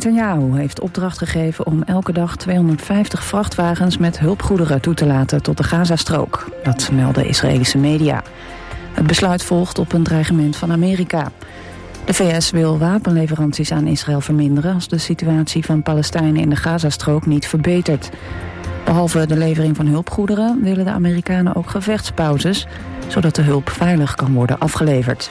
Netanyahu heeft opdracht gegeven om elke dag 250 vrachtwagens met hulpgoederen toe te laten tot de Gazastrook. Dat melden Israëlische media. Het besluit volgt op een dreigement van Amerika. De VS wil wapenleveranties aan Israël verminderen als de situatie van Palestijnen in de Gazastrook niet verbetert. Behalve de levering van hulpgoederen willen de Amerikanen ook gevechtspauzes, zodat de hulp veilig kan worden afgeleverd.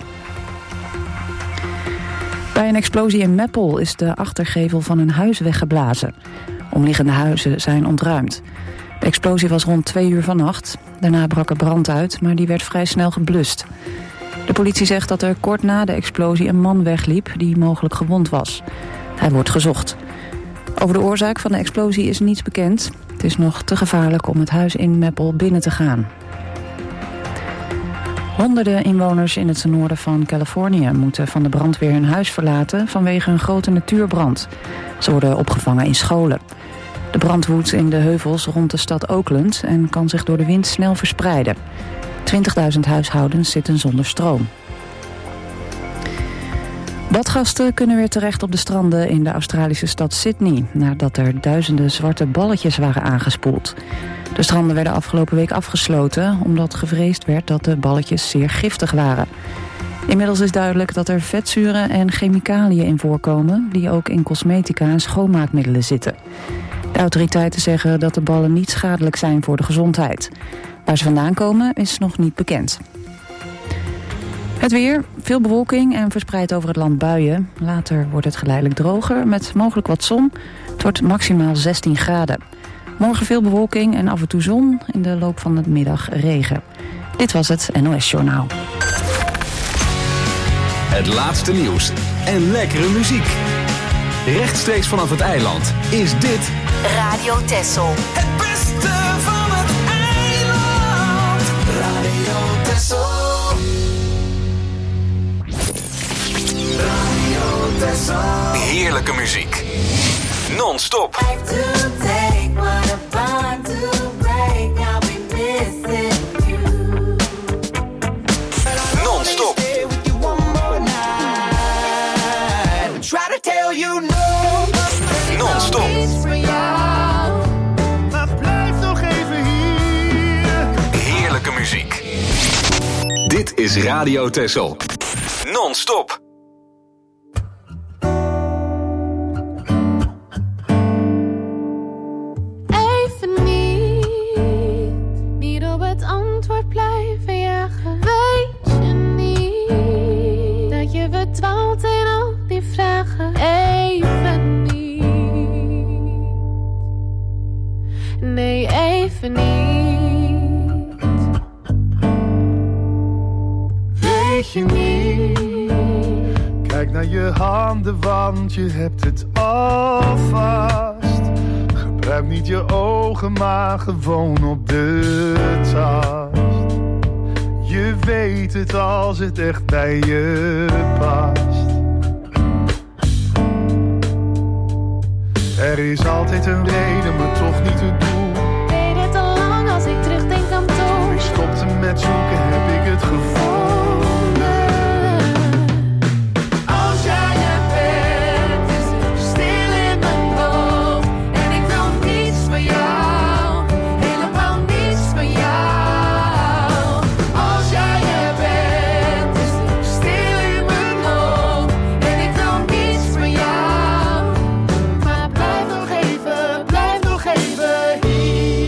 Bij een explosie in Meppel is de achtergevel van een huis weggeblazen. Omliggende huizen zijn ontruimd. De explosie was rond 2 uur vannacht. Daarna brak er brand uit, maar die werd vrij snel geblust. De politie zegt dat er kort na de explosie een man wegliep die mogelijk gewond was. Hij wordt gezocht. Over de oorzaak van de explosie is niets bekend. Het is nog te gevaarlijk om het huis in Meppel binnen te gaan. Honderden inwoners in het noorden van Californië moeten van de brandweer hun huis verlaten vanwege een grote natuurbrand. Ze worden opgevangen in scholen. De brand woedt in de heuvels rond de stad Oakland en kan zich door de wind snel verspreiden. 20.000 huishoudens zitten zonder stroom. Badgasten kunnen weer terecht op de stranden in de Australische stad Sydney, nadat er duizenden zwarte balletjes waren aangespoeld. De stranden werden afgelopen week afgesloten, omdat gevreesd werd dat de balletjes zeer giftig waren. Inmiddels is duidelijk dat er vetzuren en chemicaliën in voorkomen, die ook in cosmetica en schoonmaakmiddelen zitten. De autoriteiten zeggen dat de ballen niet schadelijk zijn voor de gezondheid. Waar ze vandaan komen is nog niet bekend. Het weer, veel bewolking en verspreid over het land buien. Later wordt het geleidelijk droger met mogelijk wat zon. Het wordt maximaal 16 graden. Morgen veel bewolking en af en toe zon. In de loop van de middag regen. Dit was het NOS Journaal. Het laatste nieuws en lekkere muziek. Rechtstreeks vanaf het eiland is dit Radio Texel. Het beste van het eiland. Radio Texel. Radio Texel. heerlijke muziek. Non-stop. Non-stop. Non-stop. Maar blijf nog even hier. Heerlijke muziek. Dit is Radio Texel. Non-stop. Even niet op het antwoord blijven jagen. Weet je niet dat je verdwaalt in al die vragen? Even niet. Nee, even niet. Weet je niet. Kijk naar je handen, want je hebt het alvast. Gebruik niet je ogen, maar gewoon op de tast. Je weet het als het echt bij je past. Er is altijd een reden, maar toch niet het doel. Weet het al lang als ik terugdenk aan toen. Ik stopte met zoeken, heb ik het gevonden. Als jij er bent, is het stil in mijn hoofd. En ik wil niets van jou, helemaal niets van jou. Als jij er bent, is het stil in mijn hoofd. En ik wil niets van jou. Maar blijf nog even hier.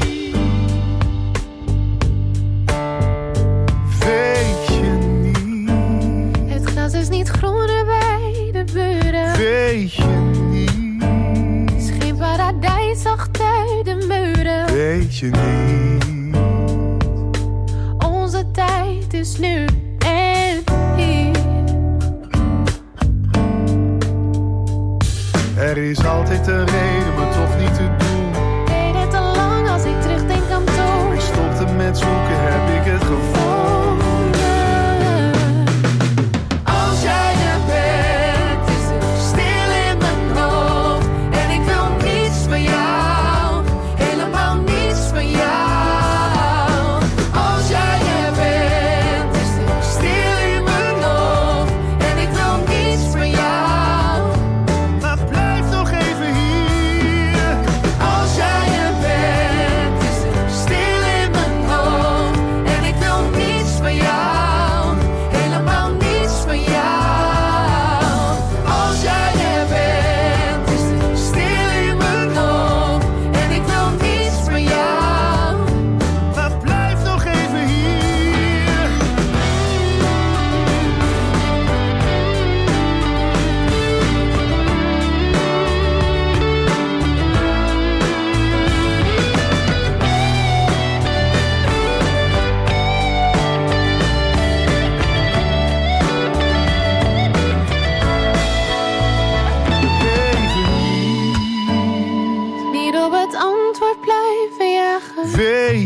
Weet je niet, Het gras is niet groener bij de buren. weet je niet, Is geen paradijs achter de muren. weet je niet. Onze tijd is nu en hier. Er is altijd een reden, maar toch niet te doen. Weet het al lang als ik terugdenk aan toen. Ik stopte met zoeken, heb ik het gevonden. Als jij er bent, is het stil in mijn hoofd. En ik wil niets van jou, helemaal niets van jou. Als jij er bent, is het stil in mijn hoofd. En ik wil niets van jou. Maar blijf nog even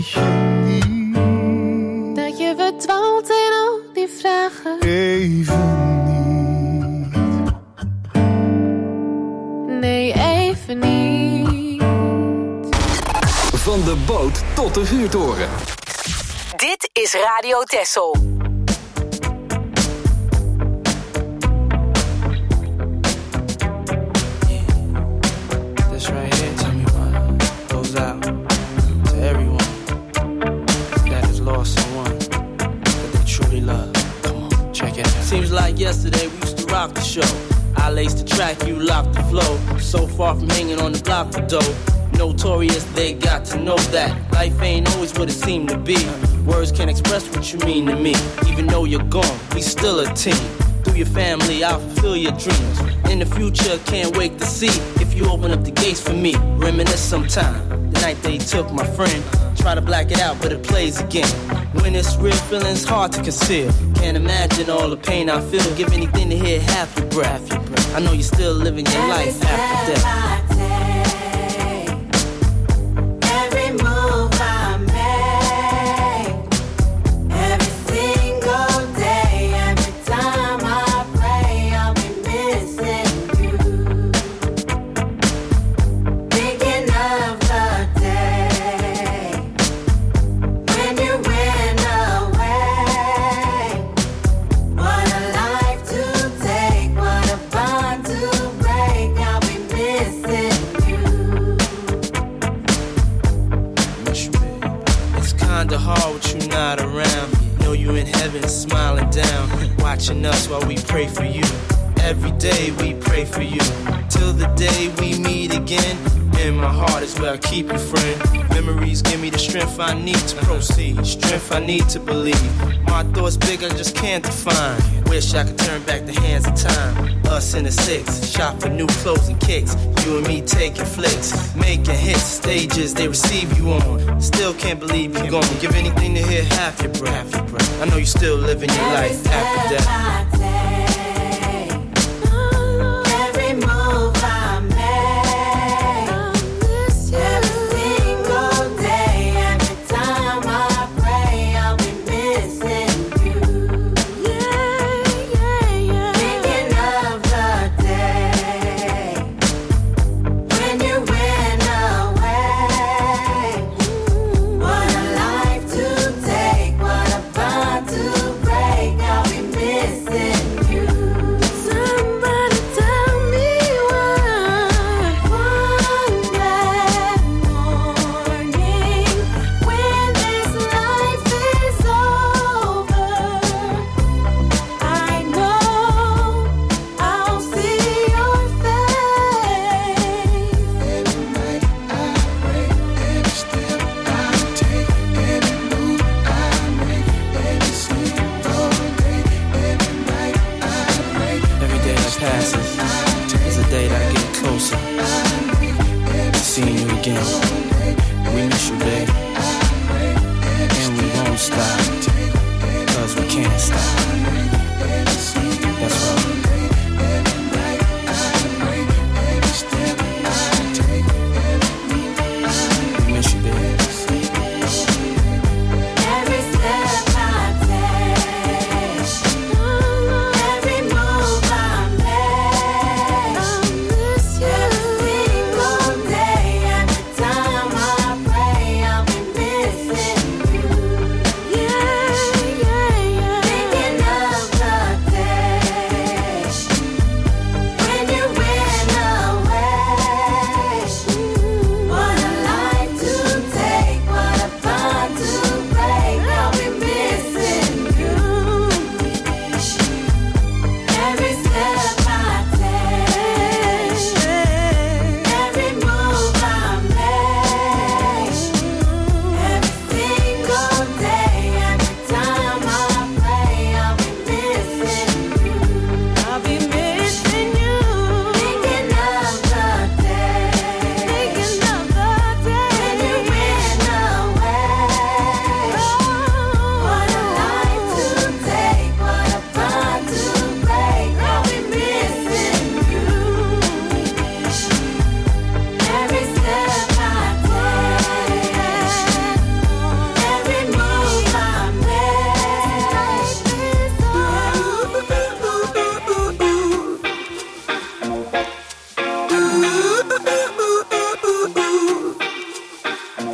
weet je niet dat je verdwaalt in al die vragen. even niet. Nee, even niet. Van de boot tot de vuurtoren. Dit is Radio Texel. This right here, tell me what goes out to everyone that has lost someone that they truly love. Come on, check it out. Seems like yesterday we used to rock the show. I laced the track, you locked the flow. So far from hanging on the block for dough. Notorious, they got to know that life ain't always what it seemed to be. Words can't express what you mean to me. Even though you're gone, we still a team. Through your family, I'll fulfill your dreams. In the future, can't wait to see if you open up the gates for me. Reminisce sometime, the night they took my friend. Try to black it out, but it plays again. When it's real, feeling's hard to conceal. Can't imagine all the pain I feel. Give anything to hear half your breath. I know you're still living your life after death. Not around. Know you in heaven smiling down, watching us while we pray for you. Every day we pray for you, till the day we meet again. In my heart is where I keep you, friend. Memories give me the strength I need to proceed, strength I need to believe. My thoughts big, I just can't define. Wish I could turn back the hands of time. Us in the six, shop for new clothes and kicks. You and me taking flicks, making hits, stages they receive you on. Still can't believe you're gone. Give anything to hear half your breath. I know you're still living your life after death.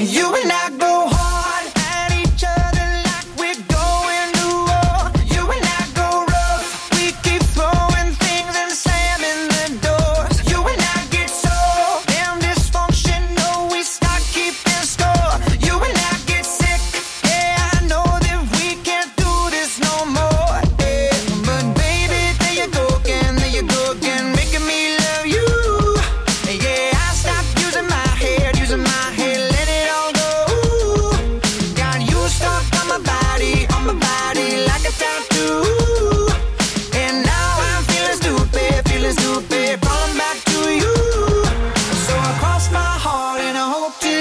You and I go hard at each other like we're going to war. You and I go rough, we keep throwing things and slamming the doors. You and I get so damn dysfunctional, we start keeping score. You and I get sick, yeah, I know that we can't do this no more. Yeah. But baby, there you go again, making me love you. Yeah, I stopped using my head, let it all go. Got you stuck on my body like a tattoo. And now I'm feeling stupid, calling back to you. So I cross my heart and I hope to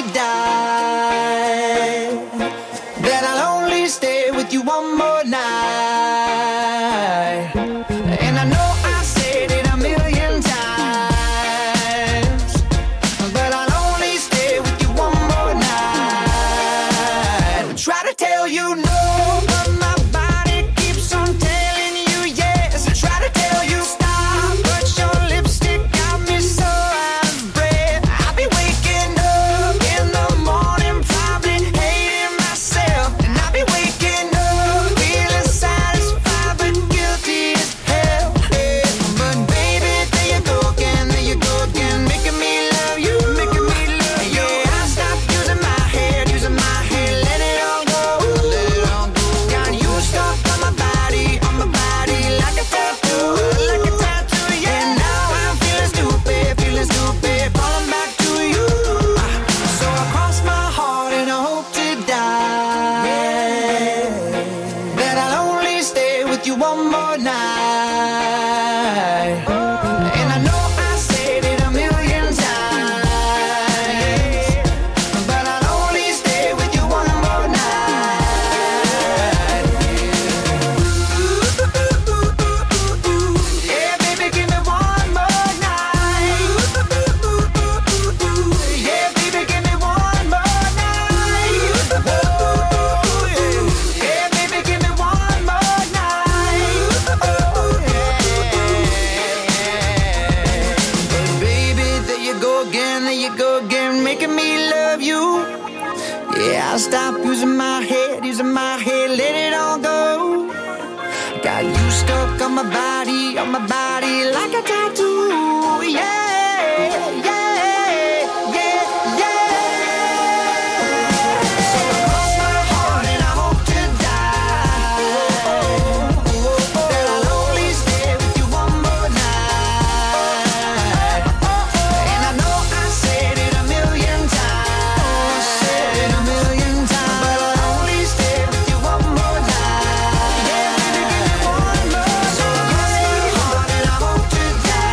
die, that I'll only stay with you one more night. And I know I said it a million times, but I'll only stay with you one more night. Try to tell you no, but my body keeps on telling you yes. Try to tell you stop, but your lipstick got me so out of breath. I'll be waking up in the morning, probably hating myself. And I'll be waking up feeling satisfied, but guilty as hell. Yeah. But baby, there you go again, making me love you. Yeah, I stopped using my head, let it all go. Got you stuck on my body like a tattoo, yeah. And now I'm feeling stupid, falling back to you. So I cross my heart and I hope to die, that I'll only stay with you one more night. And I know I said it a million times, but I'll only stay with you one more night. Yeah, baby, give me one more night. Yeah, baby, give me one more night. Yeah, baby, give me one more night. But baby, there you go again, making me love you. Yeah, I'll stop using my head, let it all go. Got you stuck on my body like a tattoo. Yeah. So I cross my heart and I hope to die, that I'll only stay with you one more night. And I know I said it a million times, but I'll only stay with you one more night. Yeah, baby, give me one more. So I cross my heart and I hope to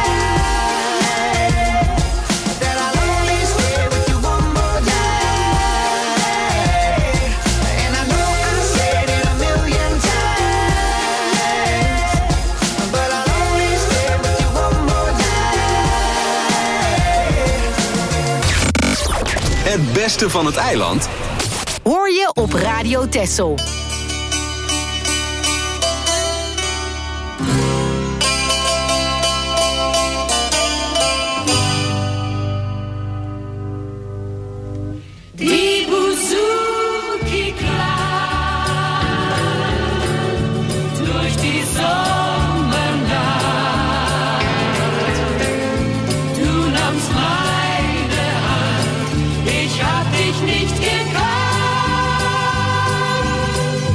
die, that I'll only stay with you one more night. And I know I said it a million times, but I'll only stay with you one more night. Het beste van het eiland Hoor je op Radio Texel. Die Buzuki klang durch die Sommernacht. Du nahmst meine Hand, ich hab dich nicht gekannt.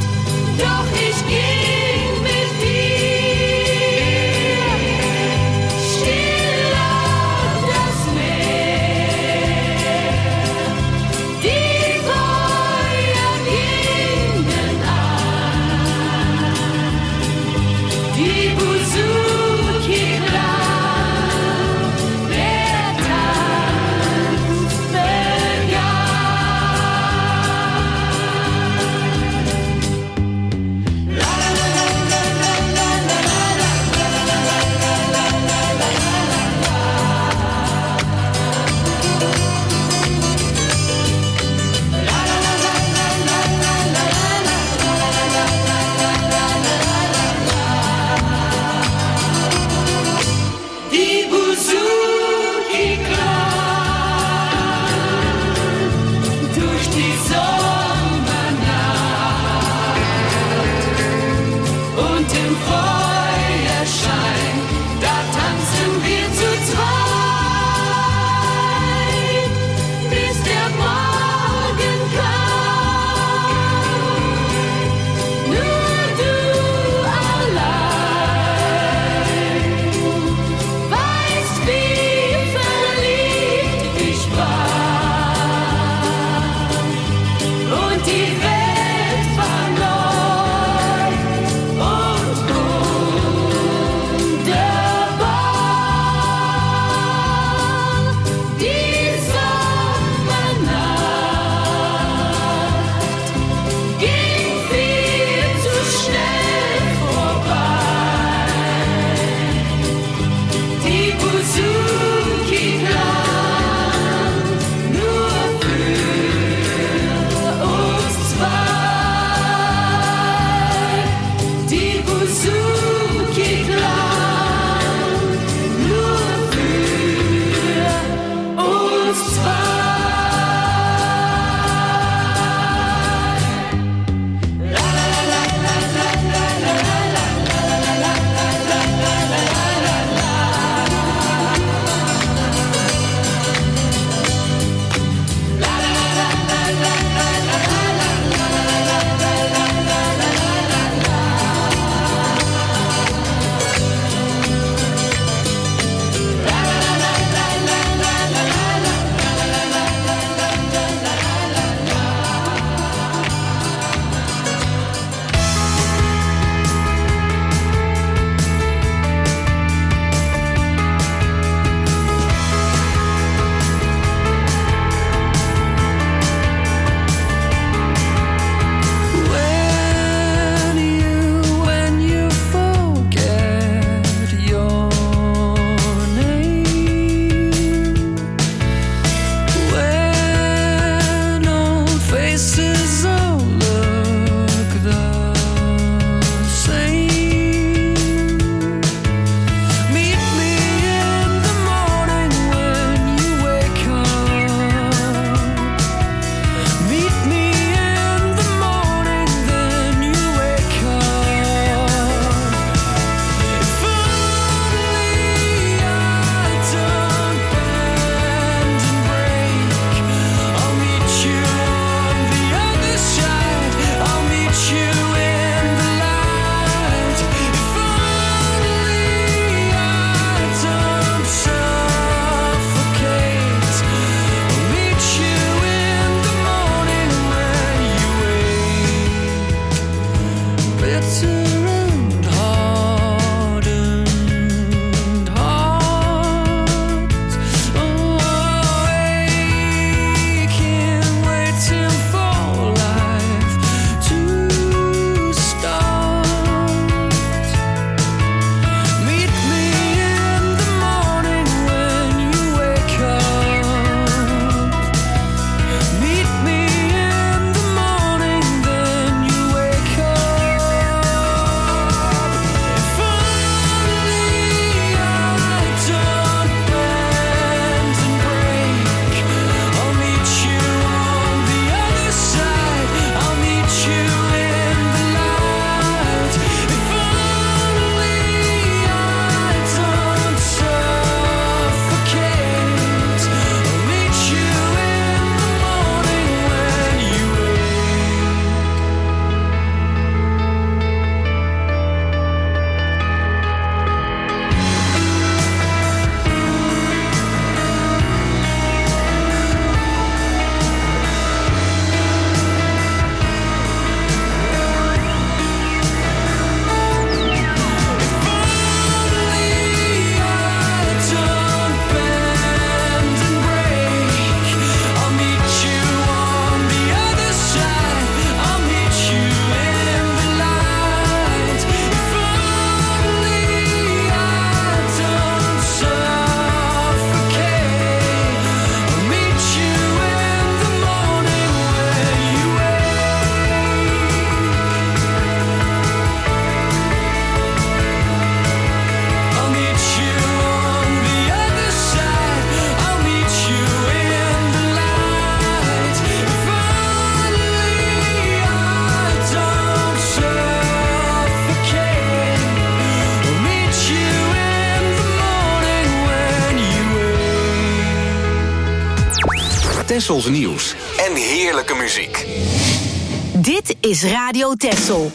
Texels nieuws en heerlijke muziek. Dit is Radio Texel.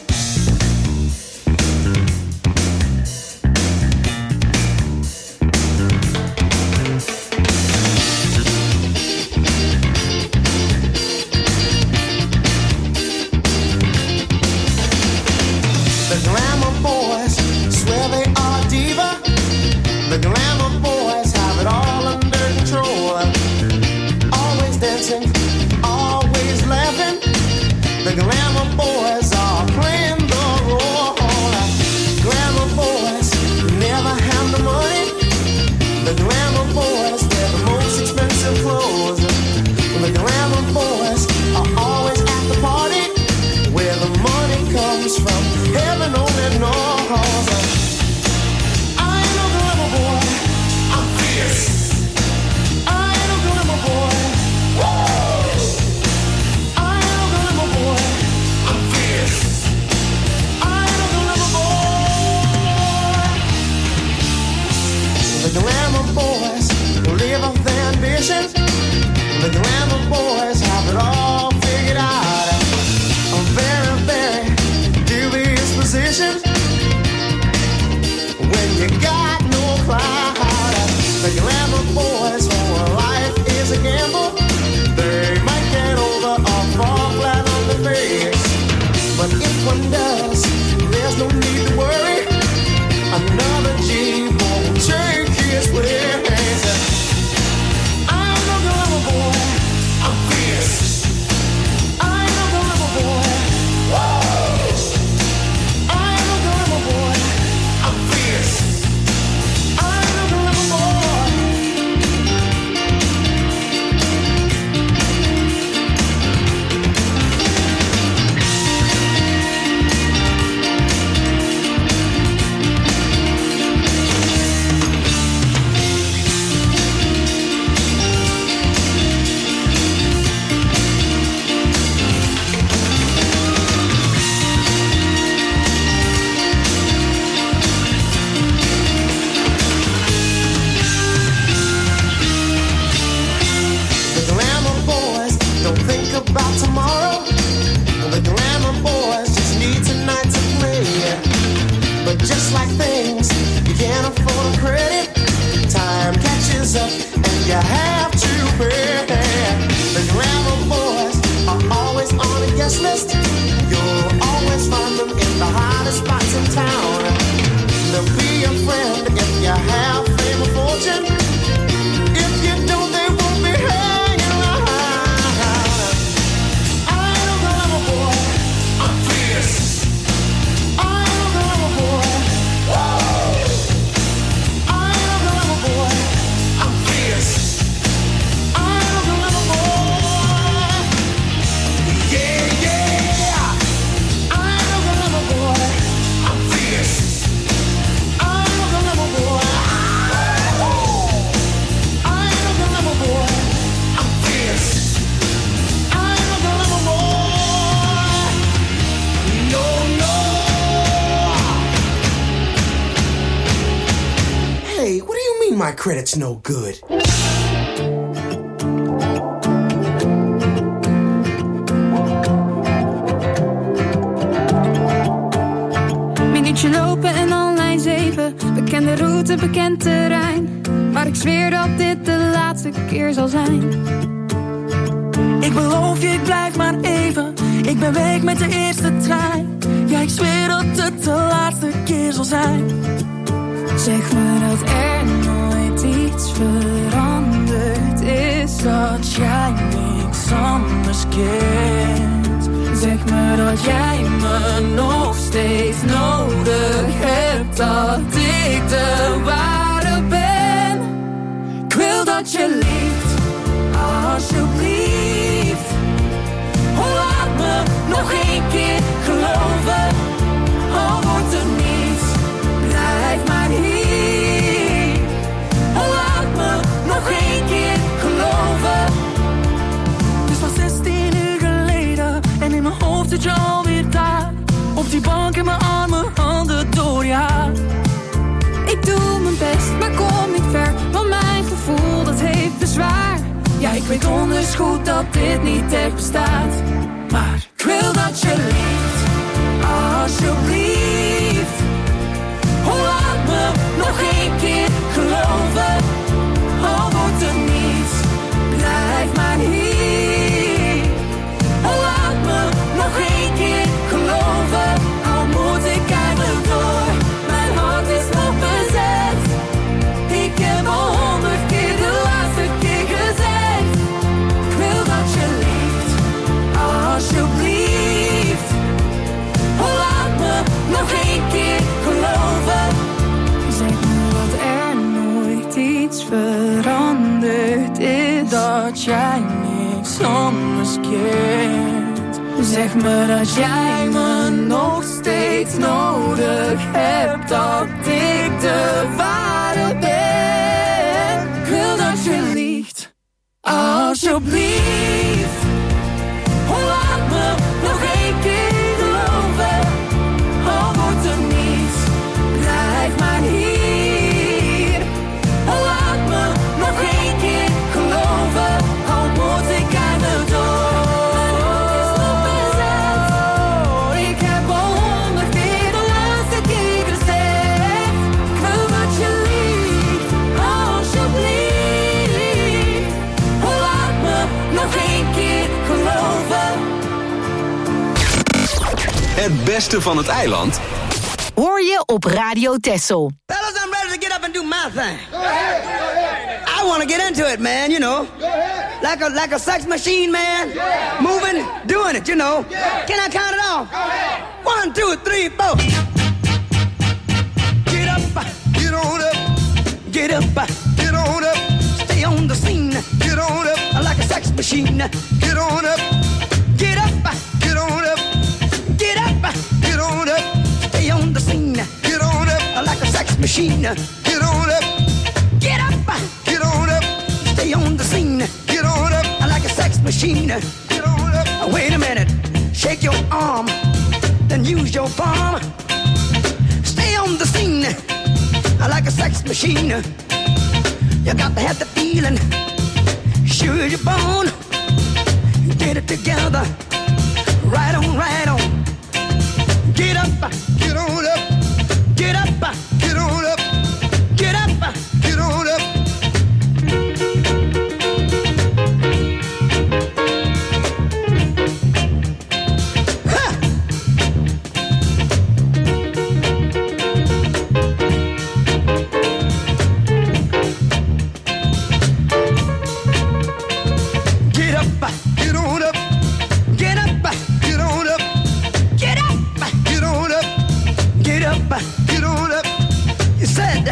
The glamour boys swear they are diva. The glamour boys have it all under control. Always dancing, always laughing. The glamour boys are playing the role. Glamour boys never have the money. The glamour boys wear the most expensive clothes. The glamour boys are always at the party where the money comes from. Heaven only knows. I ain't no glamour boy, I'm fierce. I ain't no glamour boy, woo! I ain't no glamour boy, I'm fierce. I ain't no glamour boy. The glamour boys live up their ambitions. The glamour boys have it all figured out. A very, very dubious position when you got no clout. The glamour boys' whole life is a gamble. They might get over or fall flat on the face, but if one does, there's no need to worry. Another G won't take his place. I'm no glamour boy, I'm fierce. I'm no glamour boy, whoa! I'm no glamour boy, I'm fierce. I'm no glamour boy. The glamour boys don't think about tomorrow. The glamour boys just need tonight to play. But just like things, you can't afford a credit. Time catches up and you have to pay. The glamour boys are always on a guest list. You'll always find them in the hottest spots in town. They'll be your friend if you have fame or fortune. If you don't, they won't be hanging around. I ain't no glamour boy, I'm fierce. I ain't no glamour boy, whoa! I ain't no glamour boy, I'm fierce. I ain't no glamour boy, yeah, yeah. I ain't no glamour boy, I'm fierce. I ain't no glamour boy, whoa! I ain't no glamour boy, I'm fierce. I ain't no glamour boy, no, no. Hey, what do you mean my credit's no good? Minuutje lopen en al lijn 7. Bekende route, bekend terrein. Maar ik zweer dat dit de laatste keer zal zijn. Ik beloof je, ik blijf maar even. Ik ben weg met de eerste trein. Ja, ik zweer dat het de laatste keer zal zijn. Zeg me dat er nooit iets veranderd is. Dat jij niks anders kent. Zeg me dat jij me nog steeds nodig hebt. Dat ik de ware ben. Ik wil dat je liegt, alsjeblieft. Laat me nog één keer geloven. Al wordt er niets, blijf maar hier. Laat me nog één keer geloven. Het is van 16 uur geleden en in mijn hoofd zit je alweer daar. Op die bank in mijn armen, handen door je haar. Ik doe mijn best, maar kom niet ver. Want mijn gevoel, dat heeft bezwaar. Ja, ik weet donders goed dat dit niet echt bestaat. Maar ik wil dat je liegt, alsjeblieft. Oh, laat me nog één keer geloven. Al wordt er niets, blijf maar hier. Oh, laat me nog één keer geloven. Al moet ik eigenlijk door, mijn hart is nog bezet. Ik heb al 100 keer de laatste keer gezegd. Ik wil dat je liegt, alsjeblieft. Oh, laat me nog één keer geloven. Zeg me dat er nooit iets veranderd is, dat jij niks anders kent. Zeg me dat jij me nog steeds nodig hebt, dat ik de ware ben. Ik wil dat je liegt, alsjeblieft. Oh, laat me nog één keer geloven. Al wordt er niets, blijf maar hier. Oh, laat me nog één keer geloven. Al moet ik aan de door. Mijn hart is nog bezet. Ik heb al 100 keer de laatste keer gezegd. Ik wil dat je liegt, alsjeblieft. Oh, laat me nog één keer geloven. Het beste van het eiland Hoor je op Radio Texel. Fellas, I'm ready to get up and do my thing. I want to get into it, man, you know. Like a sex machine, man. Moving, doing it, you know. Can I count it off? 1, 2, 3, 4. Get up, get on up. Get up, get on up. Stay on the scene. Get on up. Like a sex machine. Get on up. Get up, get on up. Get up, get on up. Stay on the scene. Get on up. Like a sex machine. Get on up. Get up, get on up. Stay on the scene. Get on up. Like a sex machine. Get on up. Wait a minute. Shake your arm. Then use your palm. Stay on the scene. Like a sex machine. You got to have the feeling. Sure you're born. Get it together. Right on, right on. Get up, get on up. Get up, get on up. Get up, get on up. Ha! Get up, get on up. Get up, get on up. Get up, get on up. Get up, get on up. You said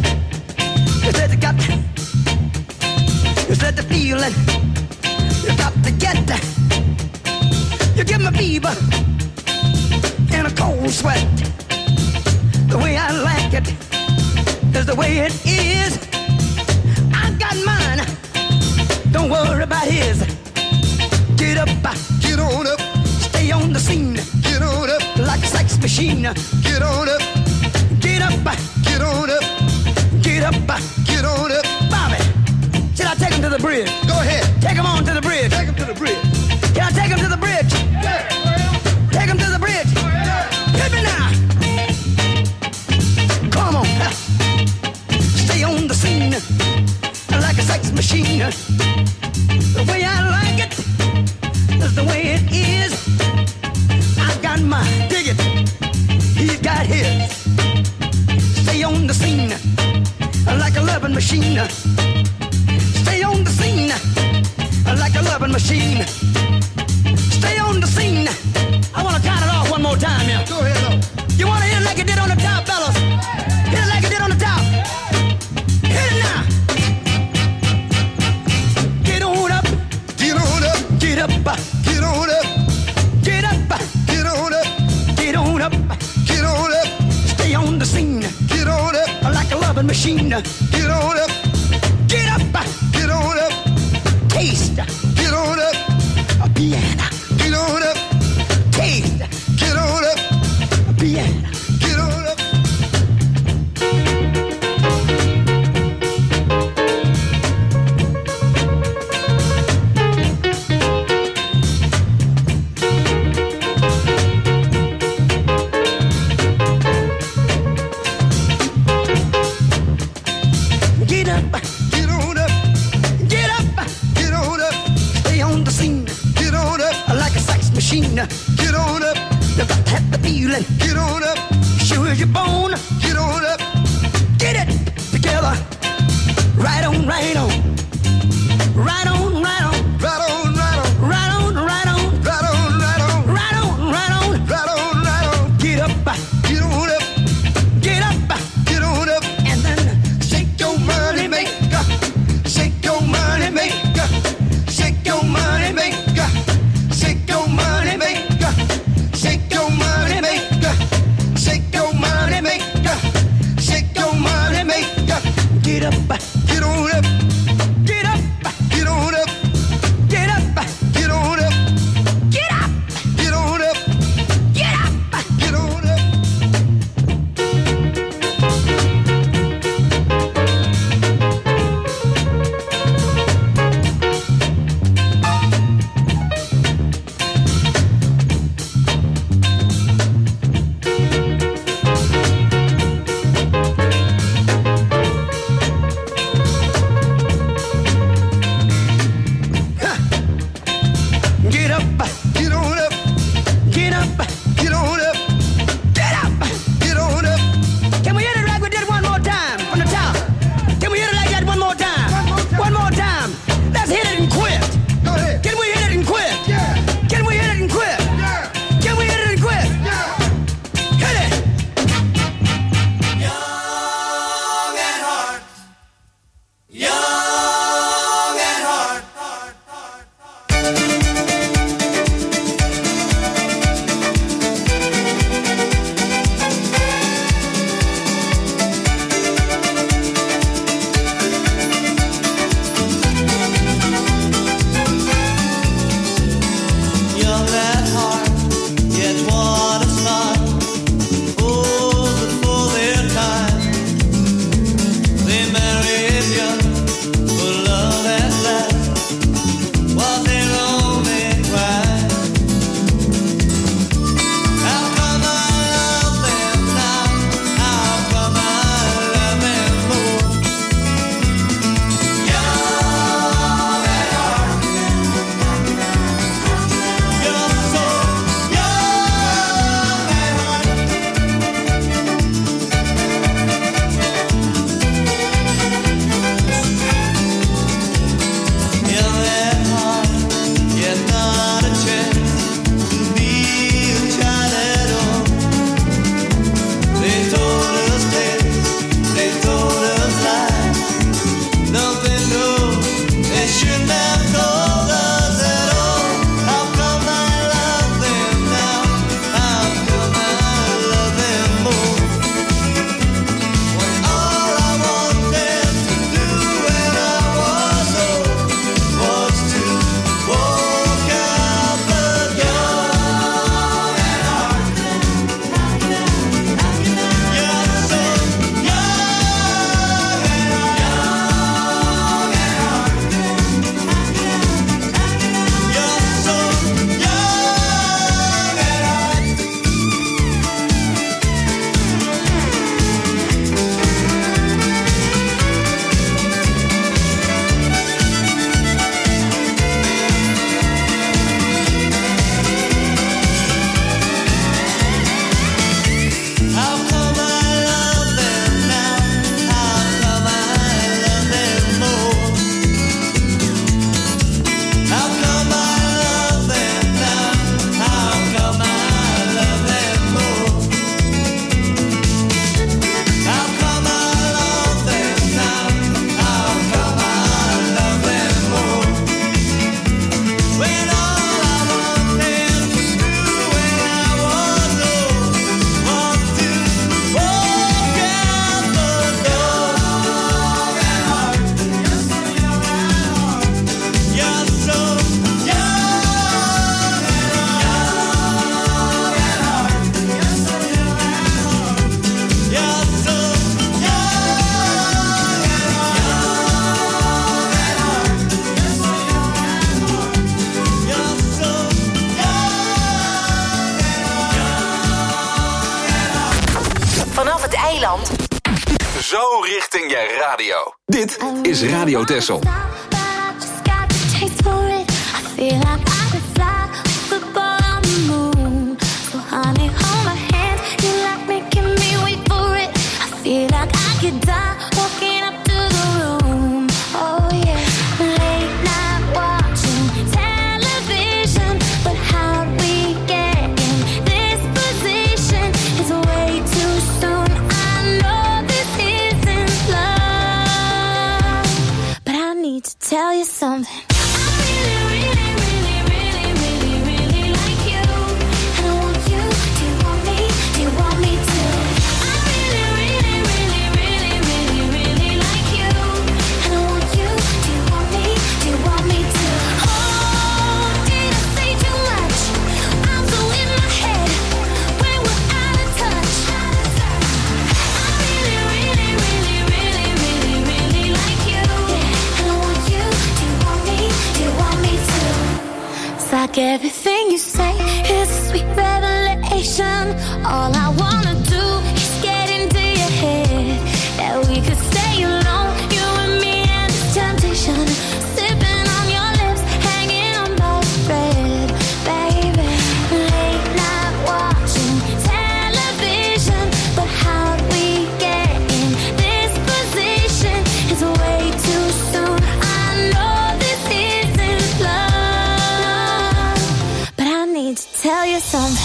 you said the feeling. You got to get that. You give me fever and a cold sweat. The way I like it is the way it is. I got mine. Don't worry about his. Get up, get on up. Stay on the scene. Get on up. Like a sex machine. Get on up. Get up, get on up. Get up, get on up. Bobby, should I take him to the bridge? Go ahead. Take him on to the bridge. Take him to the bridge. Can I take him to the bridge? Yeah. Take him to the bridge. Yeah. Hit me now. Come on. Stay on the scene. Like a sex machine. The way I like it is the way it is. I got mine. Dig it. He's got his. Stay on the scene like a loving machine. Stay on the scene like a loving machine. Stay on the scene. I want to count it off one more time now. Go ahead, though. You want to hit it like it did on the top, fellas? Hit it like it did on the top. Hit it now. Get on up. Get on up. Get up. Get on up. Get up. Get on up. Get on up. Get on up. Stay on the scene. Get on up. Like a loving machine. Get on up. Get up. Get on up. Taste. Get on up. A piano. Get on up. Taste. Get on up. A piano. Get on up. machine. Get on up. You got to have the feeling. Get on up. Sure as you're born. Get on up. Get it together. Right on, right on. Right on, right on. Right on, right on. Right on, right on. Right on, right on. Right on, right on. Right on, right on. Get up. Get on up. Get up. Get on up. And then shake your money maker. Shake your money maker. Shake your money maker. Shake your money maker. Shake your money maker. Shake your money maker. Shake your money maker. Get up. Get on up. Get up. Get on up. Get up. Get on up. Get up. Get on up. Get up. Get on up. Get up, get on up, get up, get on up, get up, get on up. Can we hit it like we did one more time from the top? Can we hit it like that one more time? One more time. Let's hit it and quit. Go ahead. Can we hit it and quit? Yeah. Can we hit it and quit? Yeah. Can we hit it and quit? Yeah. Hit it. Young at heart. Young at heart. Young at heart, yet what a start. Old before their time. They married young, for love at last was their only crime. How come I love them now? How come I love them more? Young at heart. You're so young at heart. Young at heart, yet not a chance to be a child at all. They told us tales, they told us lies. Nothing new, they shouldn't have told us at all. How come I love them now? How come I love them more? When all I wanted to do when I was old was to walk out the young at heart. You're so young at heart. You're so young at heart. How come I love them now? How come I love them more? How come I love them now? How come I love them more? How come I love them now? How come I love them more? When all I wanted to do when I was old was to walk out the door. At heart, you're so young at heart. You're so young at heart. You're so young at heart. You're so Vanaf het eiland. Zo richting je radio. Dit is Radio Texel. But I just got the taste for it. I feel like I could fly football on the moon. Like everything you say is a sweet revelation. All I wanna do is get into your head. That we could stay alone, you and me and this temptation. Sipping on your lips, hanging on by a thread, baby. Late night watching television, but how'd we get in this position? It's way too soon. I know this isn't love, but I need to tell you something.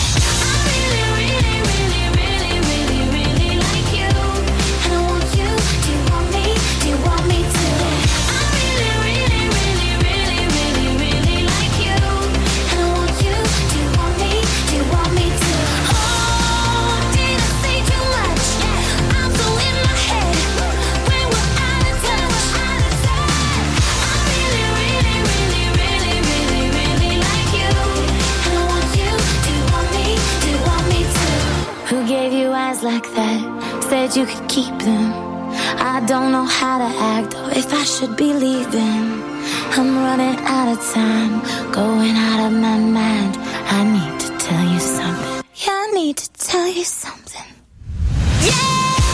Like that, said you could keep them. I don't know how to act or if I should be leaving. I'm running out of time, going out of my mind. I need to tell you something. Yeah, I need to tell you something. Yeah!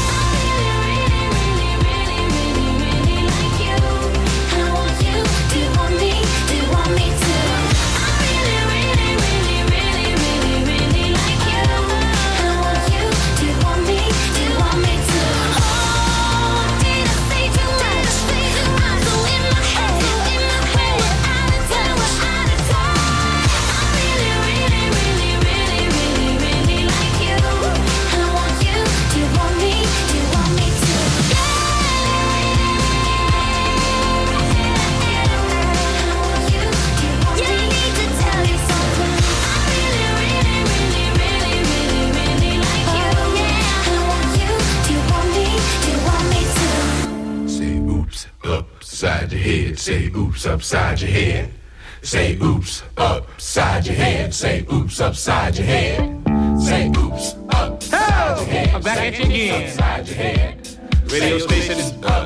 Upside your head, say oops upside your head. Say oops upside your head. Say oops upside your head. Say oops upside your head. I'm back at you again. Upside your head. Radio station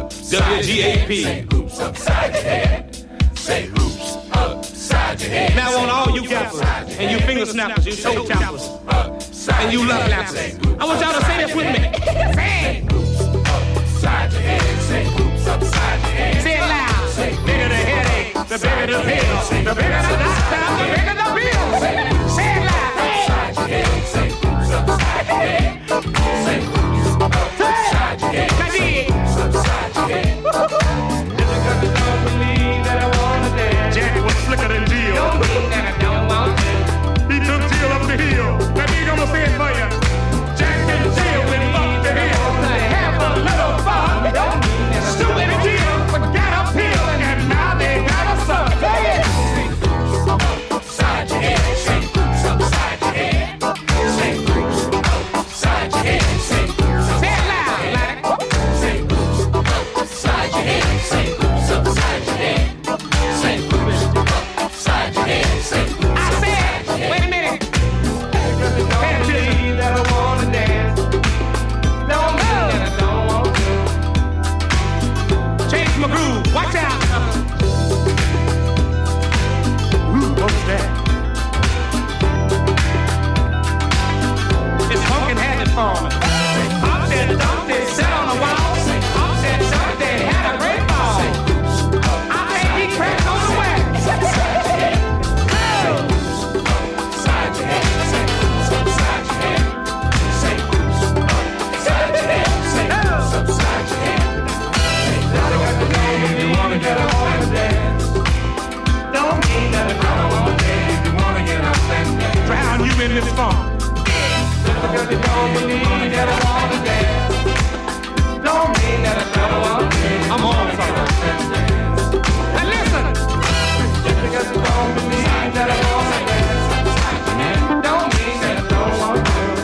WGAP. Say oops upside your head. Say oops upside your head. Now on all you gappers and you finger snappers, you toe tappers, and you love lappers, I want y'all to say this with me. Say oops upside your head. Say oops upside your head. Say it loud. The bigger the headache, the bigger the pill, the bigger the doctor, the bigger the bill. Say it loud. Upside your head. Say oops upside your head. Say oops upside your head. Say oops upside your head. Just because you don't believe that I wanna dance. Jack was slicker than Jill. Don't mean that I don't want to. He took Jill up the hill. That nigga gonna say it for you. Jack and Jill went up the hill to have a little fun. Stupid Jill forgot a pill and now they got a son. Say it. Say oops upside your head. Say oops upside your head. Say oops upside your head. Say oops upside your head. Say oops upside your head. Say oops upside your head. Say oops upside your head. Say oops upside your head. I said, wait a minute. Can't believe that I wanna dance. Don't mean that I don't want to. Change my groove. Watch out. Ooh, what's that? It's pumpkin habit for me. Up there, Dumpty, sat on the wall. Up there, Dumpty, had a great ball. I think he cracked on the wax. Upside your head. Upside your head. Say oops upside your head. Say oops upside your head. Say oops upside your head. If you wanna get up and dance, don't mean that I don't wanna dance. If you wanna get up and dance, drown you in this funk. Just because you don't believe that I wanna dance, don't mean that I don't wanna dance. I'm on something. And listen, just because you don't believe that I wanna dance, don't mean that I don't wanna dance.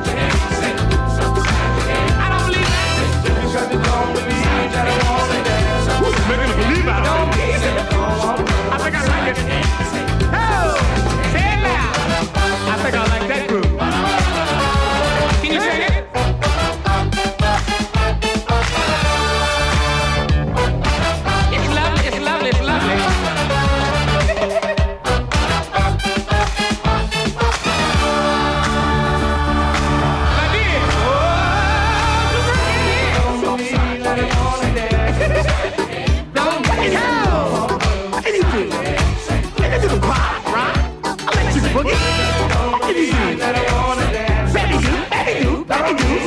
I don't believe that. Just because you don't believe that I wanna dance, making a believe out of it. I think I like it. Oh, say it loud. I think I like that groove. Can you sing it? you can pop, right? I let you boogie. I give you you. Baby you, baby you, baby you.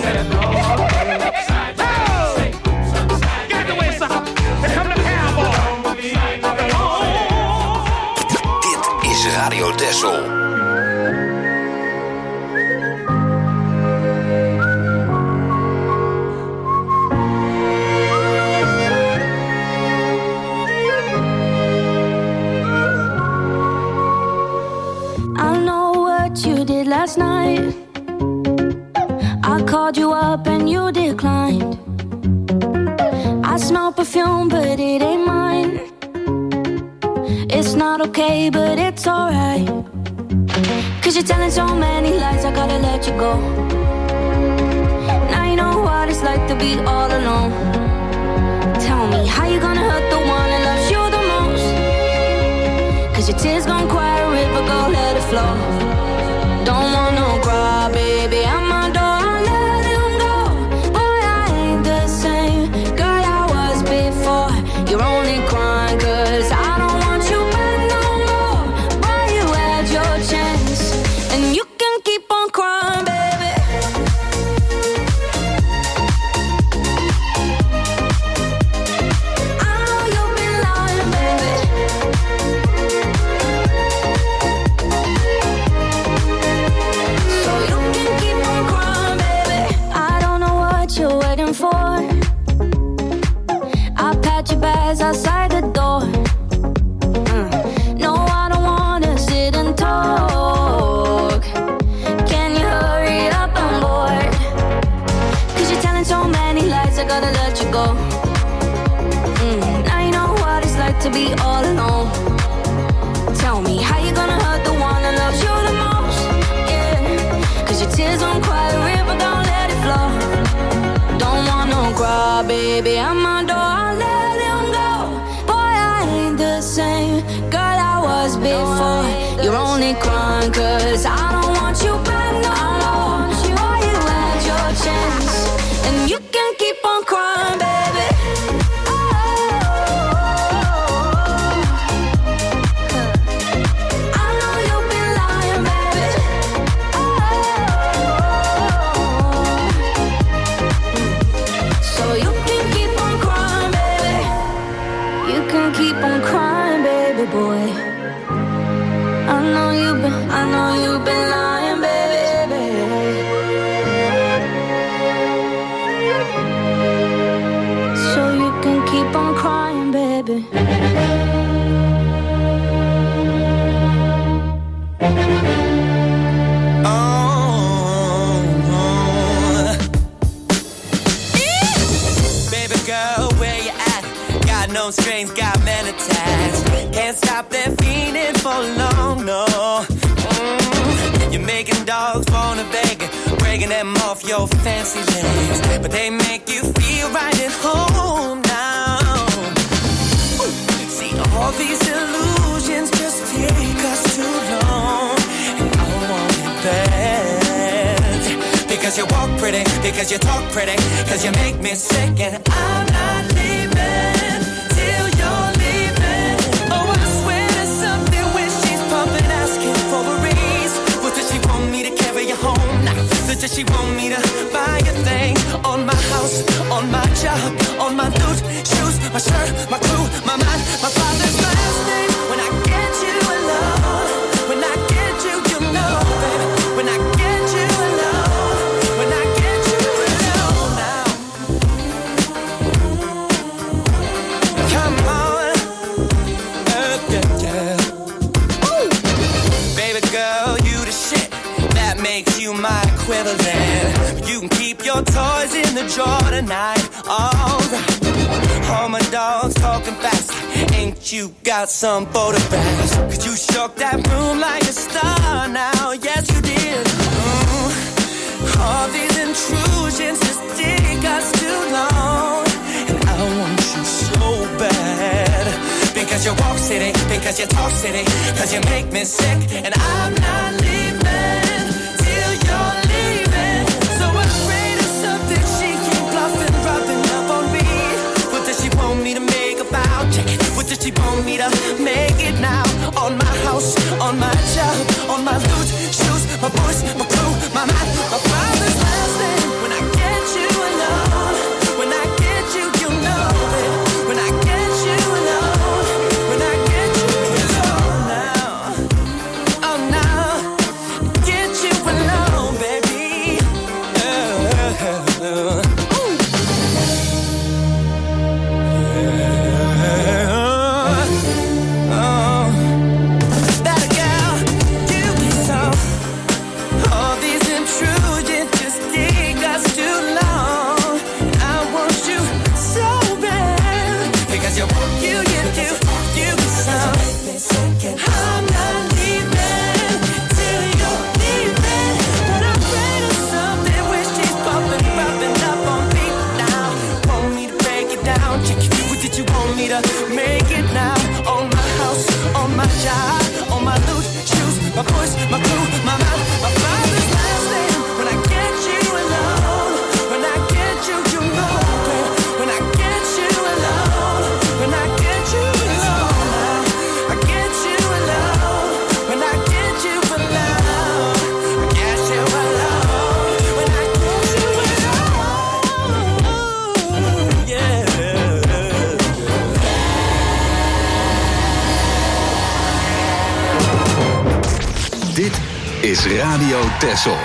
Oh! Get out the way, sucker. Here come the cowboy. Dit is Radio Texel. Last night I called you up and you declined. I smell perfume but it ain't mine. It's not okay but it's alright. Cause you're telling so many lies, I gotta let you go. Now you know what it's like to be all alone. Tell me how you gonna hurt the one that loves you the most. Cause your tears gon' quiet a river, go let it flow. Don't want no cry, baby, I'm my door, I let him go. Boy, I ain't the same girl I was before. You're only crying cause I don't want you back no more. Boy, you had your chance, and you can keep on crying, baby. I know you've been lying, baby. For I packed your bags outside the door. No, I don't wanna sit and talk. Can you hurry up, I'm bored. Cause you're telling so many lies, I gotta let you go. Now you know what it's like to be all alone. Tell me how you gonna hurt the one that loves you the most. Yeah, cause your tears won't quiet a river, don't let it flow. Don't want no cry, baby, I'm my door, I let him go. Boy, I ain't the same girl I was before. You're only crying cause I don't want you back no more. Boy, you had your chance, and you can keep on crying, baby. I know you've been lying, baby. So you can keep on crying, baby. You can keep on crying, baby boy. I know you've been lying, baby. So you can keep on crying, baby. No strings, got men attached. Can't stop their feeling for long, no. You're making dogs wanna beg, breaking them off your fancy legs, but they make you feel right at home now. See, all these illusions just take us too long, and I want it bad. Because you walk pretty, because you talk pretty, because you make me sick, and I'm not leaving. Does she want me to buy a thing? On my house, on my job, on my loot, shoes, my shirt, my crew, my mind, my father's last name. When I get you alone, when I get you, you know, baby. When I get you alone, when I get you alone now. Come on, yeah. Baby girl, you the shit. That makes you my equivalent. You can keep your toys in the drawer tonight. Alright. All my dogs talking fast. Ain't you got some photographs? Cause you shook that room like a star now. Yes, you did. All these intrusions just take us too long. And I want you so bad. Because you walk city, because you talk city, because you make me sick. And I'm not leaving till you're leaving. So afraid of something she keep bluffing, rubbing up on me. What does she want me to make about? Check it. What does she want me to make it now? On my house. Dit is Radio Texel.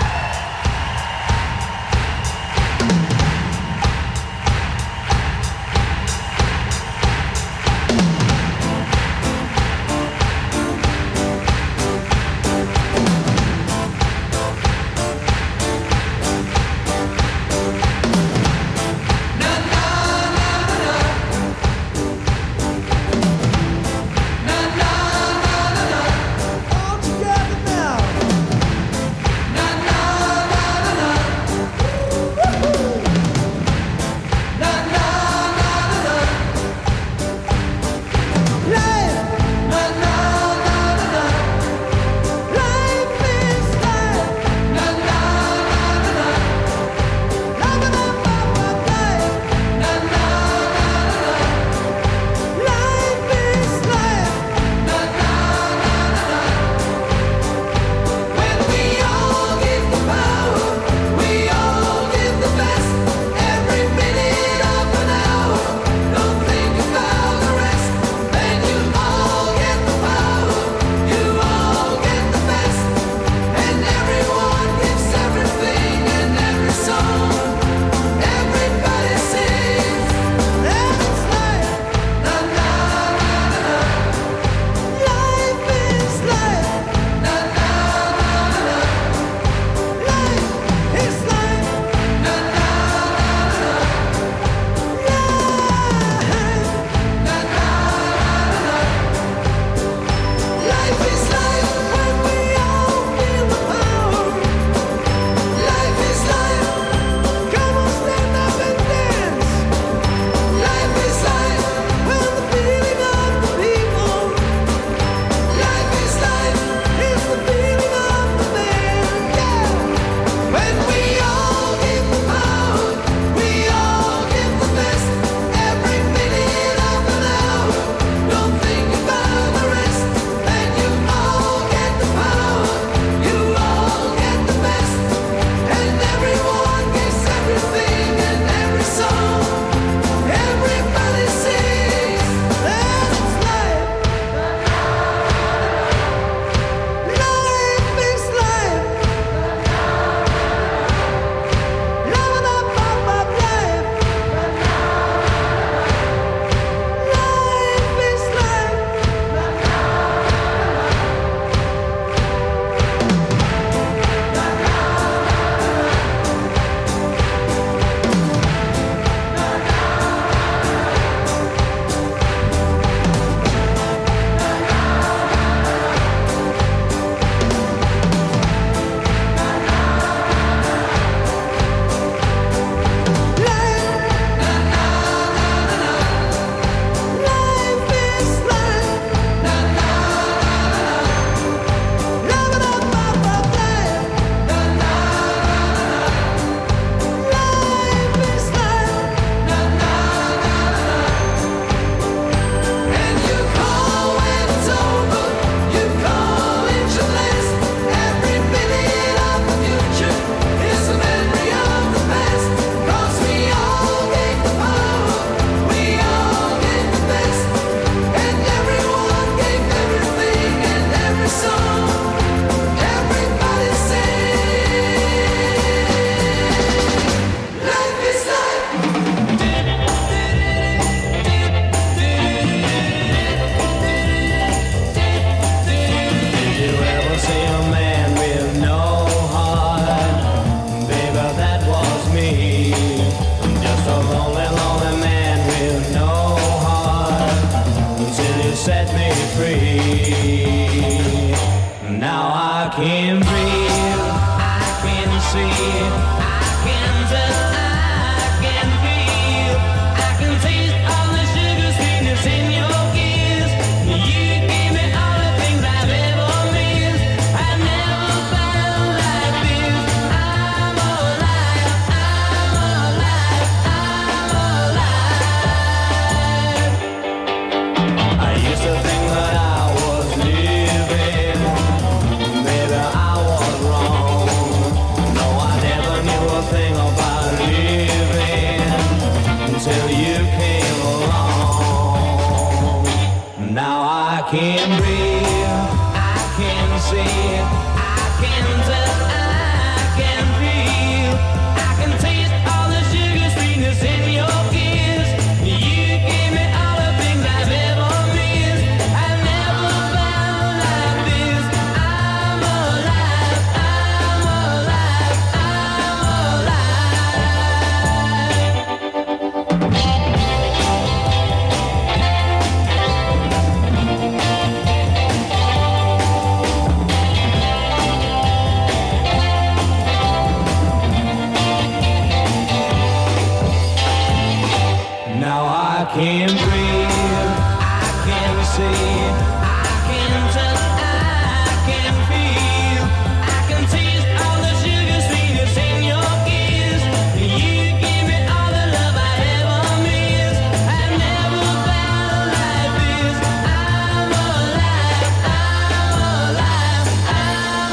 can breathe, I can see, I can breathe, I can see, I can touch, I can feel, I can taste all the sugar sweetness in your kiss. You give me all the love I ever miss. I've never felt like this. I'm alive, I'm alive, I'm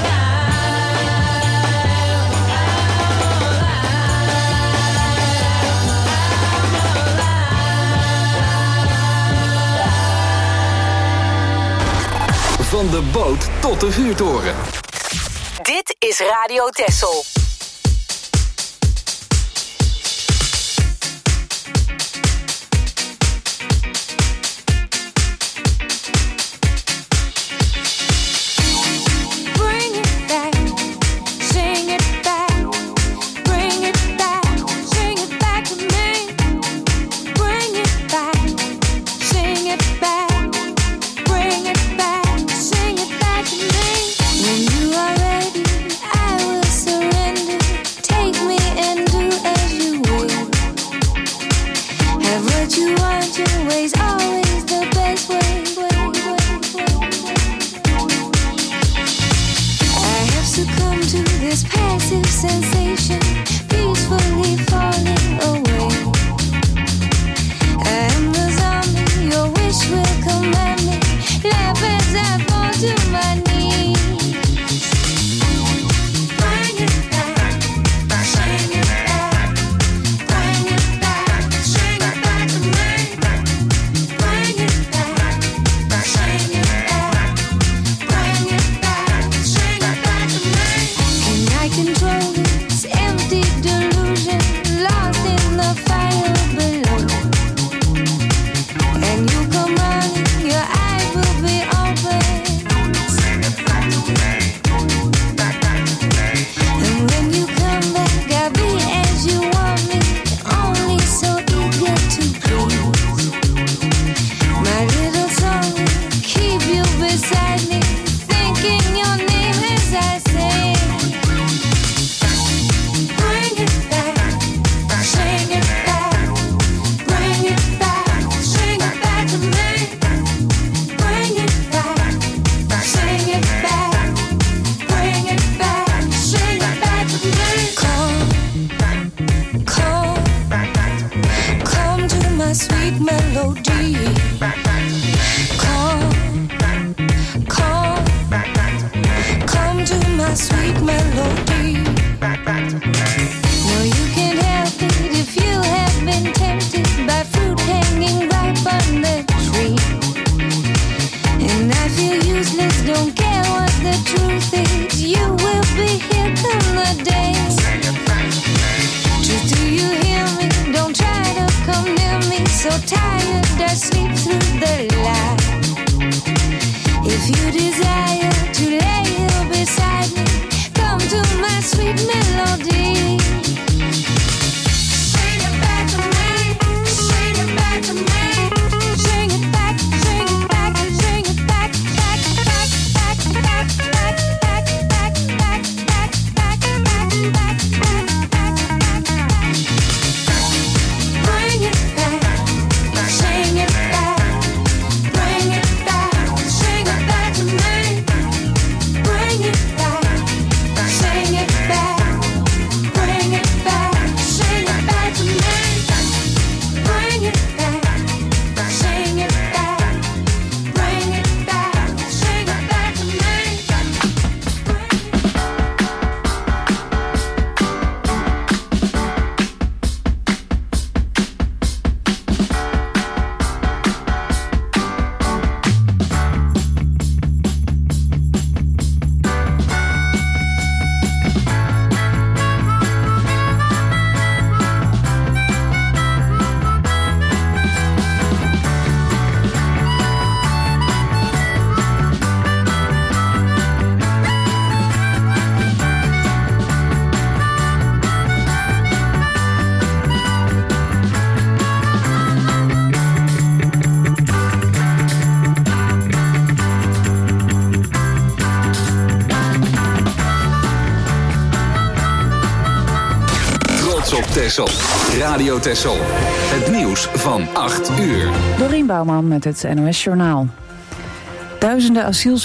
Van de boot tot de vuurtoren. Dit is Radio Texel. Bring it back, sing it back, bring it back, sing it back to me. Bring it back, sing it back, bring it back, sing it back to me. When you are ready, I will surrender. Take me and do as you will. Have what you want, your way's always the best way. I have succumbed to this passive sensation, peacefully falling away. I am the zombie, your wish will command me. Laugh as I fall to my knees. Bring it back, sing it back, bring it back, sing it back to me. Bring it back, sing it back, bring it back, sing it back to me. Can I control this empty delusion, lost in the fire below? And you come running, your eyes will be open. Sing it back to me, back to me. And when you come back, I'll be as you want me, only so eager to please. My little song will keep you beside me, thinking your name as I sing. Bring it back, sing it back, bring it back, sing it back to me. Bring it back, sing it back, bring it back, sing it back to me. Come to my sweet melody. Come to my sweet melody. No, you can't help it if you have been tempted by fruit hanging ripe on the tree. And I feel useless, don't care what the truth is. You will be here come the day. Truth, do you hear me? Don't try to come near me. So tired, I sleep through the light. If you desire to lay here beside me, come to my sweet melody. Sing it back to me, sing it back to me. Sing it back, sing it back, sing it back, back, back, back, back, back, back, back, back, back, back, back, back. Bring it back, sing it back, bring it back, sing it back to me. Texel. Radio Texel. Het nieuws van 8 uur. Dorien Bouwman met het NOS Journaal. Duizenden